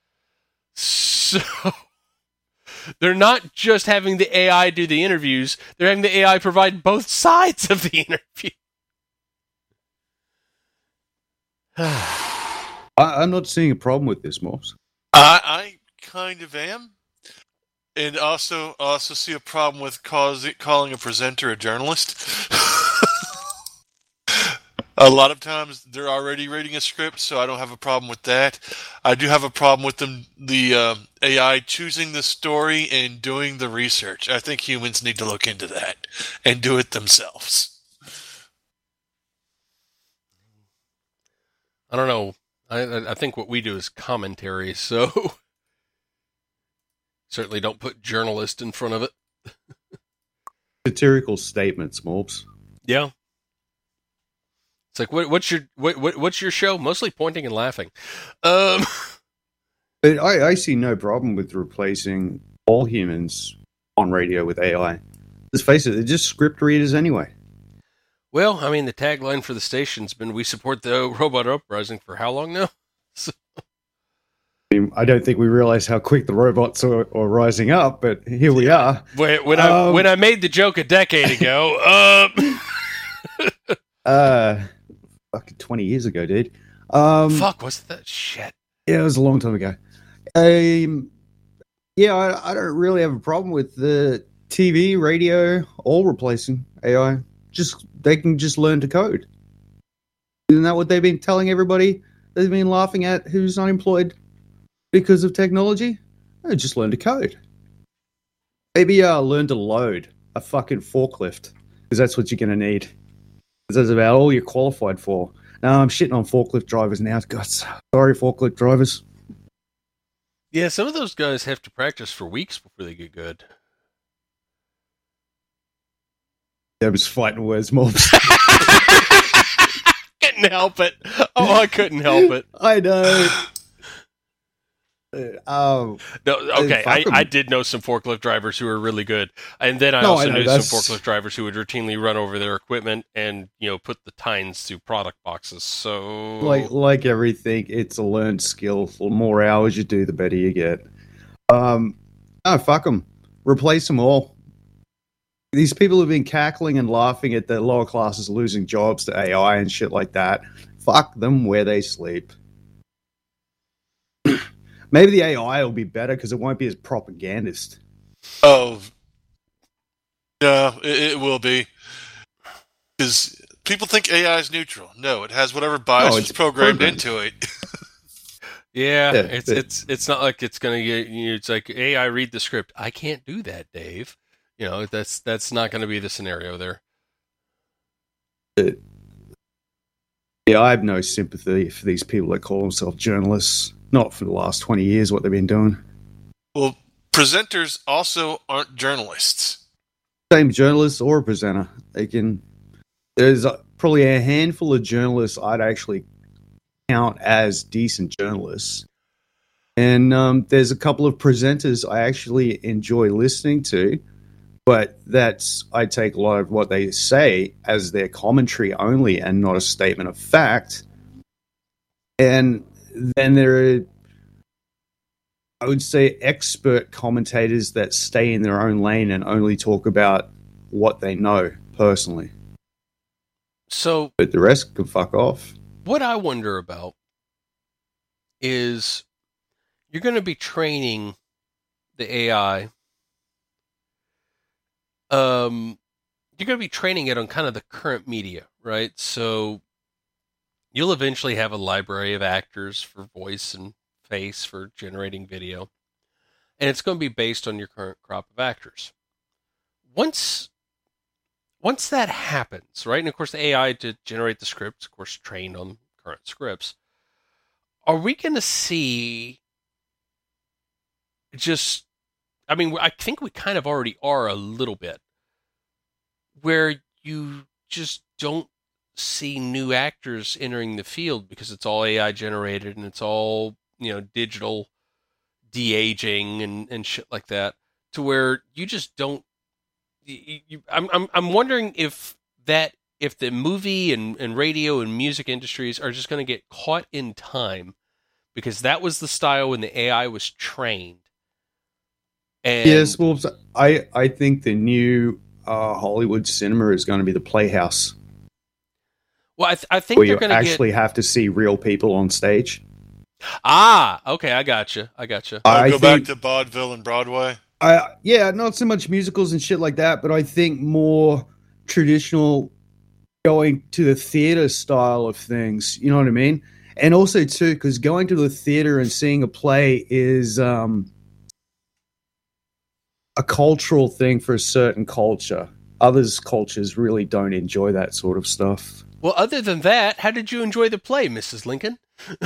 So, they're not just having the A I do the interviews, they're having the A I provide both sides of the interview. I, I'm not seeing a problem with this, Morse. I, I kind of am. And also, also see a problem with cause, calling a presenter a journalist. A lot of times they're already reading a script, so I don't have a problem with that. I do have a problem with them, the uh, A I choosing the story and doing the research. I think humans need to look into that and do it themselves. I don't know. I, I think what we do is commentary, so certainly don't put journalist in front of it. Satirical statements, Morps. Yeah. It's like, what, what's your what, what, what's your show? Mostly pointing and laughing. Um, but I, I see no problem with replacing all humans on radio with A I. Let's face it, they're just script readers anyway. Well, I mean, the tagline for the station's been, we support the robot uprising for how long now? So. I don't think we realize how quick the robots are, are rising up, but here we are. When, when, um, I, when I made the joke a decade ago, um... uh, fucking twenty years ago, dude. Um, Fuck, what's that shit? Yeah, it was a long time ago. Um, yeah, I, I don't really have a problem with the T V, radio, all replacing A I. Just they can just learn to code. Isn't that what they've been telling everybody? They've been laughing at who's unemployed because of technology. Oh, just learn to code. Maybe uh, learn to load a fucking forklift because that's what you're going to need. That's about all you're qualified for. No, I'm shitting on forklift drivers now. God, sorry, forklift drivers. Yeah, some of those guys have to practice for weeks before they get good. I was fighting words mobs. Couldn't help it. Oh, I couldn't help it. I know. Um, no, okay, I, I did know some forklift drivers who were really good, and then I No, also I know, knew that's- some forklift drivers who would routinely run over their equipment and you know put the tines through product boxes. So, like like everything, it's a learned skill. The more hours you do, the better you get. Um, oh, fuck them. Replace them all. These people have been cackling and laughing at the lower classes losing jobs to A I and shit like that. Fuck them where they sleep. Maybe the A I will be better because it won't be as propagandist. Oh, no, it, it will be. Because people think A I is neutral. No, it has whatever bias No, is it's programmed programmed. into it. yeah, Yeah, it's but- it's it's not like it's gonna get. You know, it's like, hey, I read the script. I can't do that, Dave. You know, that's that's not going to be the scenario there. Yeah, I have no sympathy for these people that call themselves journalists. Not for the last twenty years, what they've been doing. Well, presenters also aren't journalists. Same journalist or a presenter. They can. There's a, probably a handful of journalists I'd actually count as decent journalists, and um, there's a couple of presenters I actually enjoy listening to, but that's I take a lot of what they say as their commentary only and not a statement of fact. And then there are, I would say, expert commentators that stay in their own lane and only talk about what they know personally. So, But the rest can fuck off. what I wonder about is you're going to be training the A I. Um, you're going to be training it on kind of the current media, right? So you'll eventually have a library of actors for voice and face for generating video, and it's going to be based on your current crop of actors. Once once that happens, right? And of course, the A I to generate the scripts, of course, trained on current scripts. Are we going to see just? I mean, I think we kind of already are a little bit, where you just don't see new actors entering the field because it's all A I generated and it's all, you know, digital de-aging and, and shit like that, to where you just don't you, you, I'm, I'm I'm wondering if that if the movie and, and radio and music industries are just going to get caught in time, because that was the style when the A I was trained. And Yes, well, I, I think the new uh, Hollywood cinema is going to be the Playhouse, well, I, th- I think where they're you going to actually get have to see real people on stage. ah okay, I gotcha, I gotcha. I'll I go think, back to vaudeville and Broadway. I, yeah, not so much musicals and shit like that, but I think more traditional, going to the theater style of things. You know what I mean? And also too, because going to the theater and seeing a play is um, a cultural thing for a certain culture. Others cultures really don't enjoy that sort of stuff. Well, other than that, how did you enjoy the play, Missus Lincoln?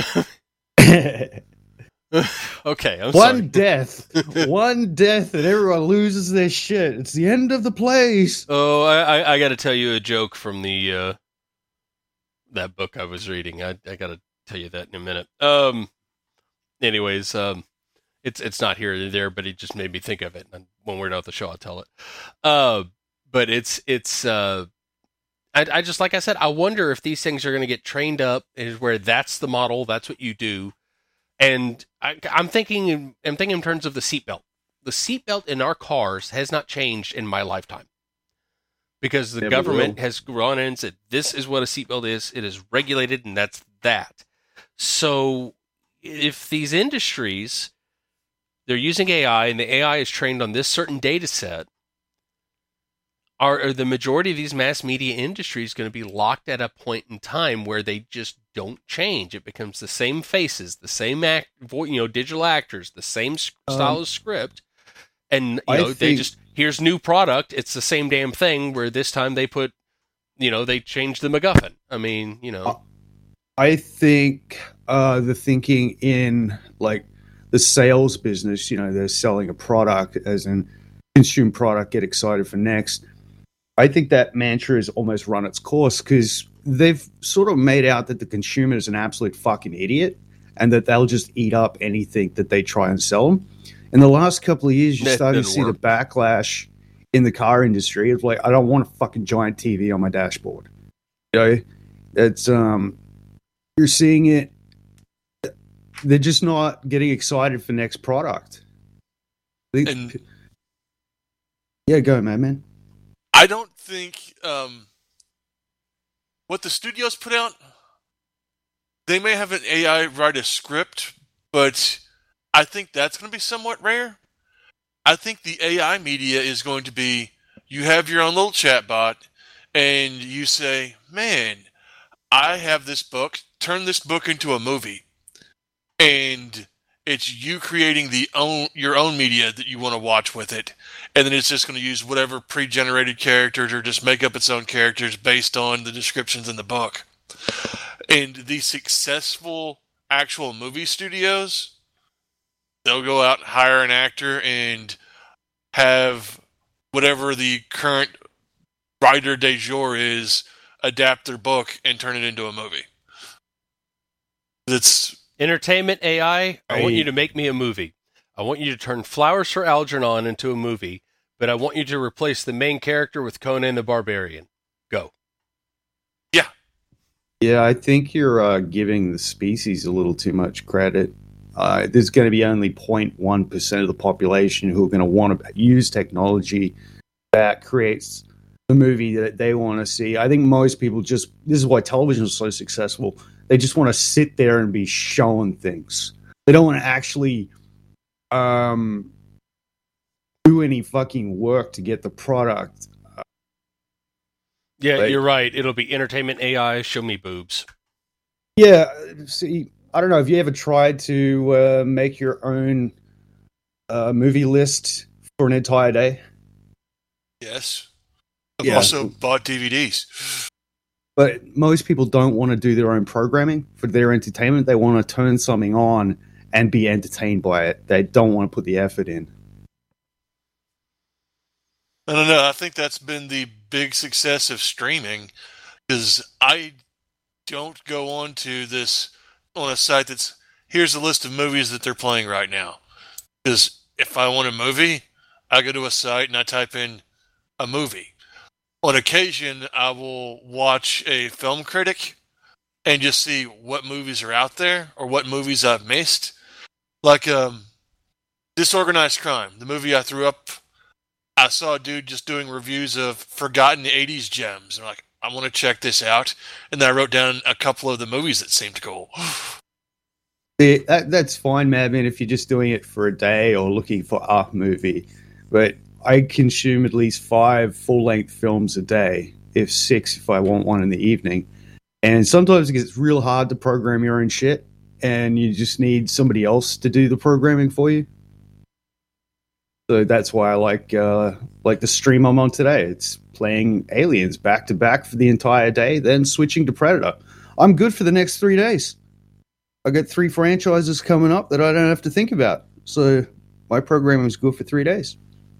Okay, I'm One sorry. death, one death, and everyone loses their shit. It's the end of the place. Oh, I, I, I got to tell you a joke from the uh, that book I was reading. I, I got to tell you that in a minute. Um, anyways, um, it's it's not here or there, but it just made me think of it. And when we're done with the show, I'll tell it. Uh, but it's it's. Uh, I, I just like I said, I wonder if these things are going to get trained up, is where that's the model, that's what you do. And I, I'm thinking, in, I'm thinking in terms of the seatbelt. The seatbelt in our cars has not changed in my lifetime, because the Never government will. has gone in and said, this is what a seatbelt is. It is regulated, and that's that. So if these industries, they're using A I and the A I is trained on this certain data set, are, are the majority of these mass media industries going to be locked at a point in time where they just don't change? It becomes the same faces, the same act, you know, digital actors, the same style um, of script, and you know think, they just here's new product. It's the same damn thing. Where this time they put, you know, they changed the MacGuffin. I mean, you know, I think uh, the thinking in like the sales business, you know, they're selling a product as an consume product, get excited for next. I think that mantra has almost run its course because they've sort of made out that the consumer is an absolute fucking idiot and that they'll just eat up anything that they try and sell them. In the last couple of years, you're starting to see work. the backlash in the car industry. It's like, I don't want a fucking giant T V on my dashboard. You know, it's, um, you're seeing it. They're just not getting excited for next product. They, and yeah, go, man, man. I don't think um, what the studios put out, they may have an A I write a script, but I think that's going to be somewhat rare. I think the A I media is going to be, you have your own little chat bot, and you say, man, I have this book, turn this book into a movie. And it's you creating the own your own media that you want to watch with it. And then it's just going to use whatever pre-generated characters or just make up its own characters based on the descriptions in the book. And the successful actual movie studios, they'll go out and hire an actor and have whatever the current writer de jour is, adapt their book and turn it into a movie. It's entertainment A I, I want you to make me a movie. I want you to turn Flowers for Algernon into a movie, but I want you to replace the main character with Conan the Barbarian. Go. Yeah. Yeah, I think you're uh, giving the species a little too much credit. Uh, there's going to be only zero point one percent of the population who are going to want to use technology that creates the movie that they want to see. I think most people just, this is why television is so successful. They just want to sit there and be shown things. They don't want to actually um, do any fucking work to get the product. Yeah, like, you're right. It'll be entertainment A I, show me boobs. Yeah, see, I don't know. Have you ever tried to uh, make your own uh, movie list for an entire day? Yes. I've yeah. also bought D V Ds. But most people don't want to do their own programming for their entertainment. They want to turn something on and be entertained by it. They don't want to put the effort in. I don't know. I think that's been the big success of streaming because I don't go on to this on a site that's, here's a list of movies that they're playing right now. Because if I want a movie, I go to a site and I type in a movie. On occasion, I will watch a film critic and just see what movies are out there or what movies I've missed. Like um, Disorganized Crime, the movie I threw up. I saw a dude just doing reviews of forgotten eighties gems. And I'm like, I want to check this out. And then I wrote down a couple of the movies that seemed cool. Yeah, that, that's fine, Madman, if you're just doing it for a day or looking for a movie. But I consume at least five full-length films a day, if six if I want one in the evening. And sometimes it gets real hard to program your own shit, and you just need somebody else to do the programming for you. So that's why I like uh, like the stream I'm on today. It's playing Aliens back-to-back for the entire day, then switching to Predator. I'm good for the next three days. I got three franchises coming up that I don't have to think about. So my programming is good for three days.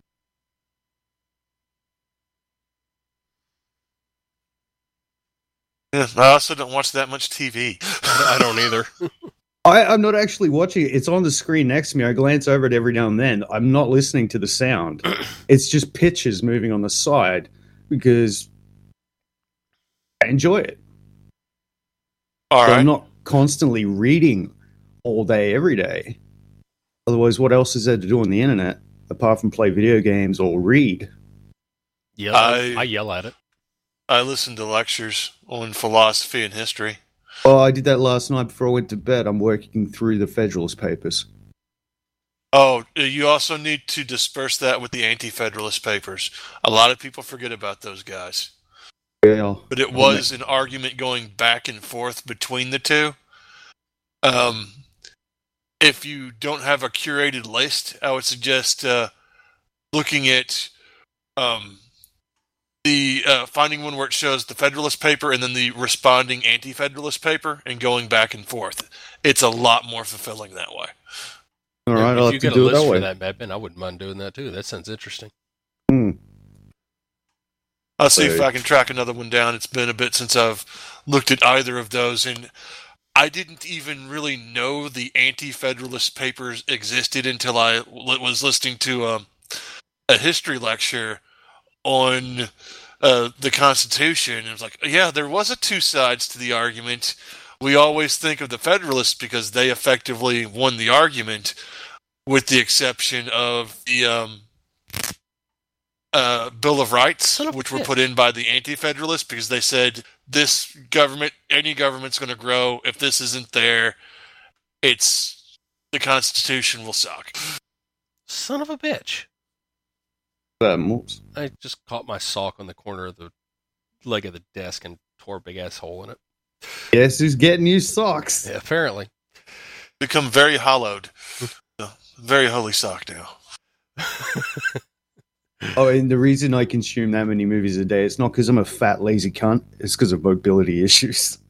Yeah, I also don't watch that much T V. I don't either. I, I'm not actually watching it. It's on the screen next to me. I glance over it every now and then. I'm not listening to the sound. It's just pictures moving on the side because I enjoy it. All so right. I'm not constantly reading all day, every day. Otherwise, what else is there to do on the internet apart from play video games or read? Yeah, I, I yell at it. I listen to lectures on philosophy and history. Oh, I did that last night before I went to bed. I'm working through the Federalist Papers. Oh, you also need to disperse that with the Anti-Federalist Papers. A lot of people forget about those guys. Yeah. But it was an argument going back and forth between the two. Um, if you don't have a curated list, I would suggest uh, looking at um, the uh, finding one where it shows the Federalist paper and then the responding Anti-Federalist paper and going back and forth. It's a lot more fulfilling that way. All right, if I'll you have to got a do it list that for way. that, Madman, I wouldn't mind doing that too. That sounds interesting. Hmm. I'll see if Right. I can track another one down. It's been a bit since I've looked at either of those, and I didn't even really know the Anti-Federalist papers existed until I l- was listening to um, a history lecture on uh, the Constitution. And it was like, yeah, there was a two sides to the argument. We always think of the Federalists because they effectively won the argument, with the exception of the um, uh, Bill of Rights, Son of a which were bitch. put in by the Anti-Federalists because they said this government, any government's going to grow. If this isn't there, it's the Constitution will suck. Son of a bitch. Um, whoops. I just caught my sock on the corner of the leg of the desk and tore a big ass hole in it. Guess who's getting you socks? Yeah, apparently. Become very hollowed. Uh, very holy sock now. Oh, and the reason I consume that many movies a day, it's not because I'm a fat, lazy cunt. It's because of mobility issues.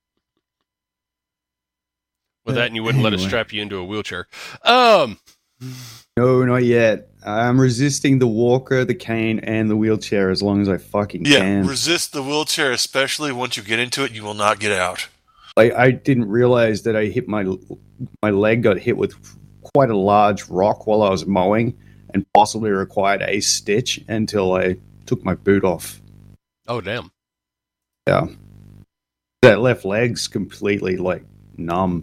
With that, and you wouldn't let us Anyway. strap you into a wheelchair. Um, No, not yet. I'm resisting the walker, the cane, and the wheelchair as long as I fucking Yeah, can. resist the wheelchair, especially once you get into it, you will not get out. Like, I didn't realize that I hit my my leg got hit with quite a large rock while I was mowing, and possibly required a stitch until I took my boot off. oh, damn. Yeah, that left leg's completely like numb.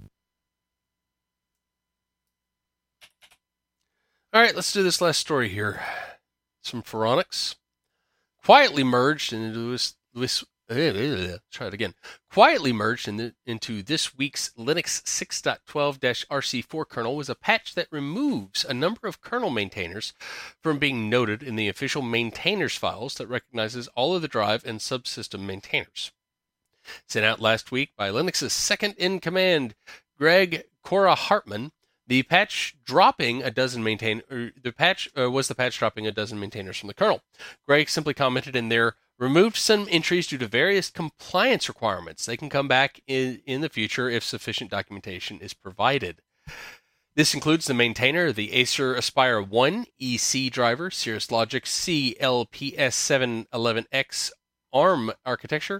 All right, let's do this last story here. Some Phoronix quietly merged into this. this uh, try it again. Quietly merged in the, into this week's Linux six point twelve R C four kernel was a patch that removes a number of kernel maintainers from being noted in the official maintainers files that recognizes all of the drive and subsystem maintainers. Sent out last week by Linux's second in command, Greg Cora Hartman. The patch dropping a dozen maintain or the patch uh, was the patch dropping a dozen maintainers from the kernel. Greg simply commented in there, removed some entries due to various compliance requirements. They can come back in, in the future if sufficient documentation is provided. This includes the maintainer, the Acer Aspire one E C driver, Cirrus Logic C L P S seven eleven X ARM architecture,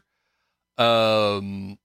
um,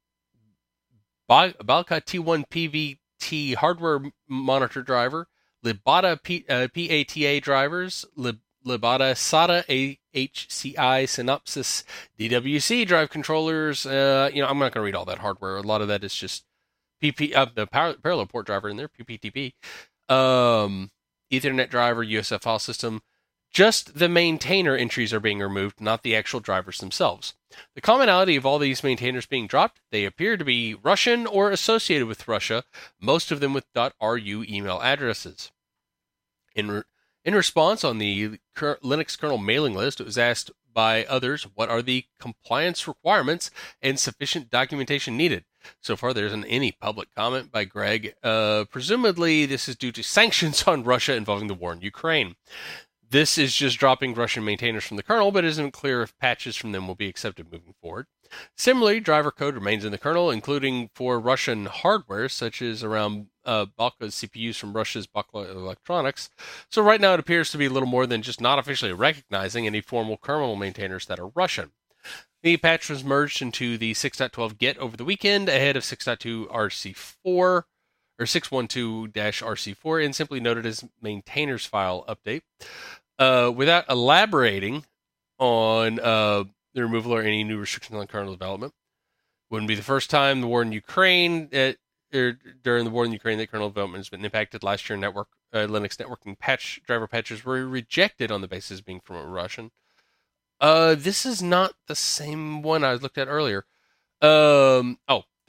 Balka T one P V T hardware monitor driver, Libada P, uh, P A T A drivers, Lib, Libada SATA A H C I Synopsys D W C drive controllers. Uh, you know, I'm not going to read all that hardware. A lot of that is just P P, uh, the power, parallel port driver in there, P P T P, um, Ethernet driver, U S F file system. Just the maintainer entries are being removed, not the actual drivers themselves. The commonality of all these maintainers being dropped, they appear to be Russian or associated with Russia, most of them with .ru email addresses. In, re- in response on the cur- Linux kernel mailing list, it was asked by others, what are the compliance requirements and sufficient documentation needed? So far, there isn't any public comment by Greg. Uh, presumably, this is due to sanctions on Russia involving the war in Ukraine. This is just dropping Russian maintainers from the kernel, but it isn't clear if patches from them will be accepted moving forward. Similarly, driver code remains in the kernel, including for Russian hardware, such as around uh, Balka's C P Us from Russia's Balka Electronics. So right now it appears to be a little more than just not officially recognizing any formal kernel maintainers that are Russian. The patch was merged into the six point twelve Get over the weekend ahead of six point two R C four, or six twelve R C four, and simply noted as maintainers file update. Uh, without elaborating on uh, the removal or any new restrictions on kernel development, wouldn't be the first time the war in Ukraine, uh, or during the war in Ukraine, that kernel development has been impacted. Last year, network uh, Linux networking patch driver patches were rejected on the basis of being from a Russian. Uh, this is not the same one I looked at earlier. Um, oh,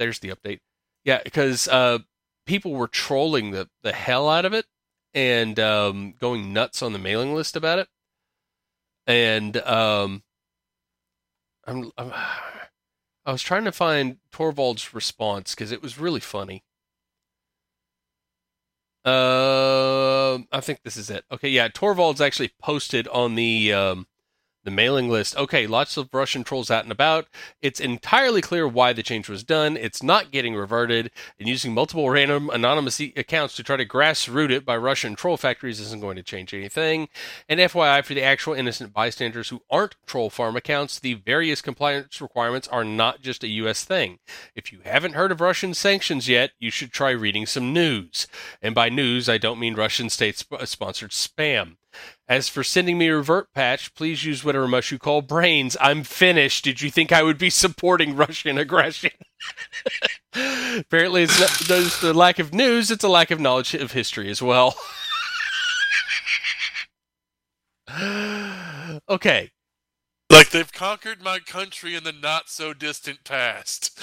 there's the update. Yeah, because uh, people were trolling the, the hell out of it and um, going nuts on the mailing list about it. And um, I'm, I'm, I was trying to find Torvald's response because it was really funny. Uh, I think this is it. Okay, yeah, Torvald's actually posted on the um, the mailing list. Okay, lots of Russian trolls out and about. It's entirely clear why the change was done. It's not getting reverted, and using multiple random anonymous e- accounts to try to grassroot it by Russian troll factories isn't going to change anything. And F Y I, for the actual innocent bystanders who aren't troll farm accounts, the various compliance requirements are not just a U S thing. If you haven't heard of Russian sanctions yet, you should try reading some news. And by news, I don't mean Russian state-sponsored spam. As for sending me a revert patch, please use whatever much you call brains. I'm finished. Did you think I would be supporting Russian aggression? Apparently, it's not just the lack of news, it's a lack of knowledge of history as well. Okay. Like they've conquered my country in the not-so-distant past.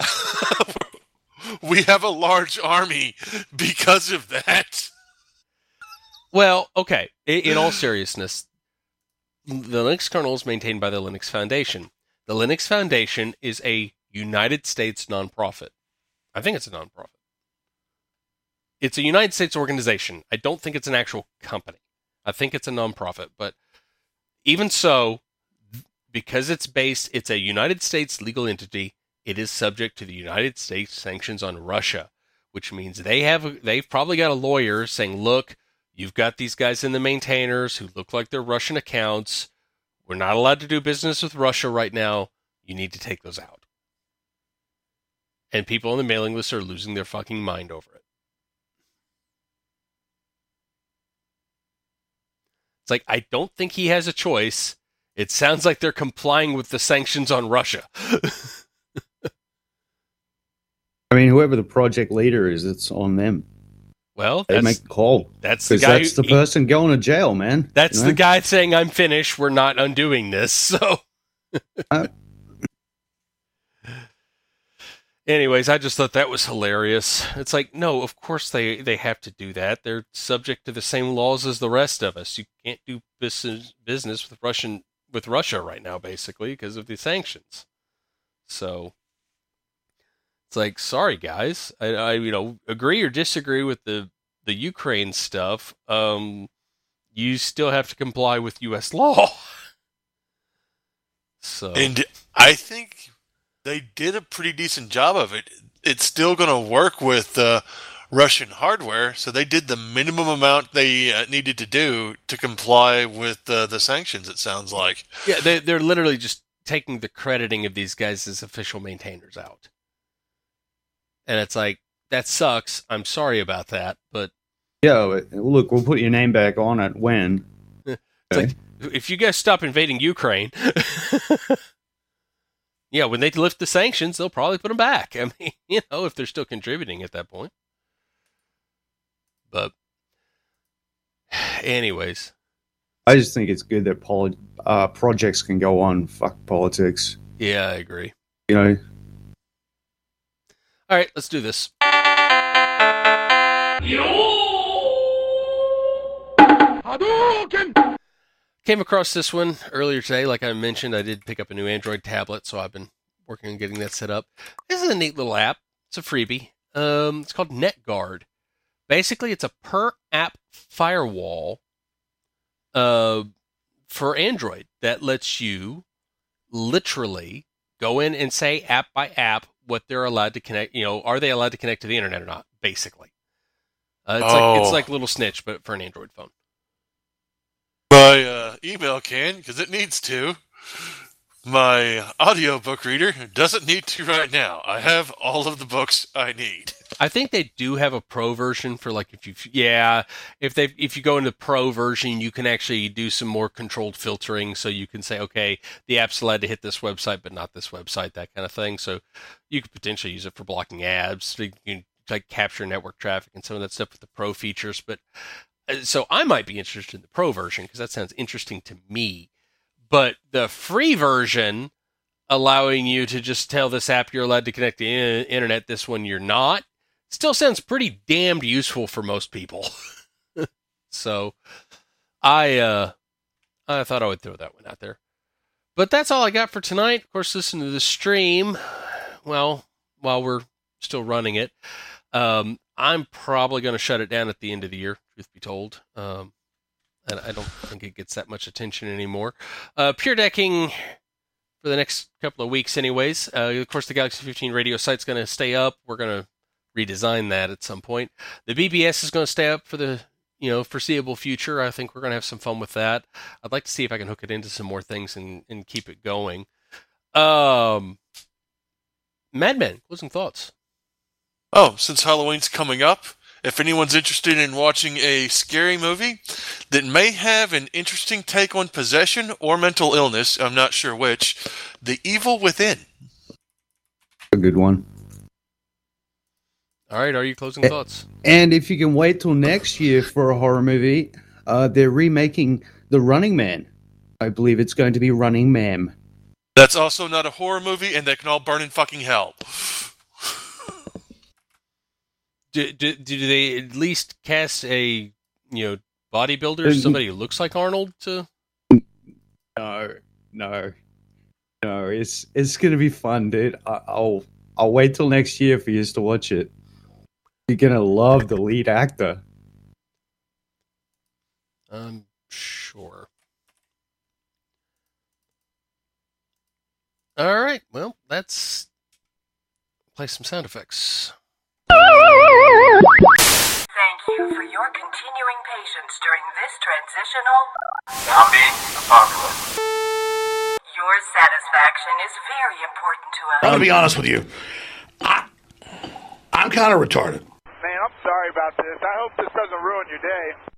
We have a large army because of that. Well, okay. In all seriousness, the Linux kernel is maintained by the Linux Foundation. The Linux Foundation is a United States nonprofit. I think it's a nonprofit. It's a United States organization. I don't think it's an actual company. I think it's a nonprofit. But even so, because it's based, it's a United States legal entity, it is subject to the United States sanctions on Russia, which means they have, they've probably got a lawyer saying, look, you've got these guys in the maintainers who look like they're Russian accounts. We're not allowed to do business with Russia right now. You need to take those out. And people on the mailing list are losing their fucking mind over it. It's like, I don't think he has a choice. It sounds like they're complying with the sanctions on Russia. I mean, whoever the project leader is, it's on them. Well, they that's, make the call. That's the Because guy. that's who, the person going to jail, man. That's you know? the guy saying, I'm finished. We're not undoing this. So, uh, anyways, I just thought that was hilarious. It's like, no, of course they, they have to do that. They're subject to the same laws as the rest of us. You can't do business business with Russian with Russia right now, basically, because of the sanctions. So it's like, sorry guys, I, I you know agree or disagree with the the Ukraine stuff. Um, you still have to comply with U S law. So, and I think they did a pretty decent job of it. It's still going to work with uh, Russian hardware, so they did the minimum amount they uh, needed to do to comply with uh, the sanctions, it sounds like. Yeah, they, they're literally just taking the crediting of these guys as official maintainers out. And it's like, that sucks. I'm sorry about that, but... Yeah, look, we'll put your name back on it when. It's okay. Like, if you guys stop invading Ukraine... Yeah, when they lift the sanctions, they'll probably put them back. I mean, you know, if they're still contributing at that point. But, anyways. I just think it's good that poli- uh, projects can go on. Fuck politics. Yeah, I agree. You know? All right, let's do this. Hadouken! Came across this one earlier today. Like I mentioned, I did pick up a new Android tablet, so I've been working on getting that set up. This is a neat little app. It's a freebie. Um, it's called NetGuard. Basically, it's a per-app firewall uh, for Android that lets you literally go in and say app by app what they're allowed to connect. You know, are they allowed to connect to the internet or not? Basically, uh, it's oh. like it's like Little Snitch, but for an Android phone. My uh, email can, because it needs to. My audiobook reader doesn't need to right now. I have all of the books I need. I think they do have a pro version for like if you yeah if they if you go into pro version you can actually do some more controlled filtering, so you can say okay, the app's allowed to hit this website but not this website, that kind of thing. So you could potentially use it for blocking ads, so you can like capture network traffic and some of that stuff with the pro features. But so I might be interested in the pro version because that sounds interesting to me. But the free version, allowing you to just tell this app you're allowed to connect to the in- internet, this one you're not, still sounds pretty damned useful for most people. So I uh, I thought I would throw that one out there. But that's all I got for tonight. Of course, listen to the stream, well, while we're still running it. Um, I'm probably going to shut it down at the end of the year, truth be told. Um, and I don't think it gets that much attention anymore. Uh, Pure Decking for the next couple of weeks anyways. Uh, of course, the Galaxy fifteen radio site's going to stay up. We're going to redesign that at some point. The B B S is going to stay up for the you know foreseeable future. I think we're going to have some fun with that. I'd like to see if I can hook it into some more things and, and keep it going. Um, Madman, closing thoughts. Oh, since Halloween's coming up, if anyone's interested in watching a scary movie that may have an interesting take on possession or mental illness, I'm not sure which, The Evil Within. A good one. All right, are you closing thoughts? And if you can wait till next year for a horror movie, uh, they're remaking The Running Man. I believe it's going to be Running Man. That's also not a horror movie, and they can all burn in fucking hell. Do, do, do they at least cast a you know bodybuilder, somebody who looks like Arnold? To no, no, no. It's it's gonna be fun, dude. I, I'll I'll wait till next year for you to watch it. You're gonna love the lead actor. I'm sure. All right. Well, let's play some sound effects. Thank you for your continuing patience during this transitional zombie apocalypse. Your satisfaction is very important to us. I'm gonna be honest with you. I, I'm kind of retarded. Man, I'm sorry about this. I hope this doesn't ruin your day.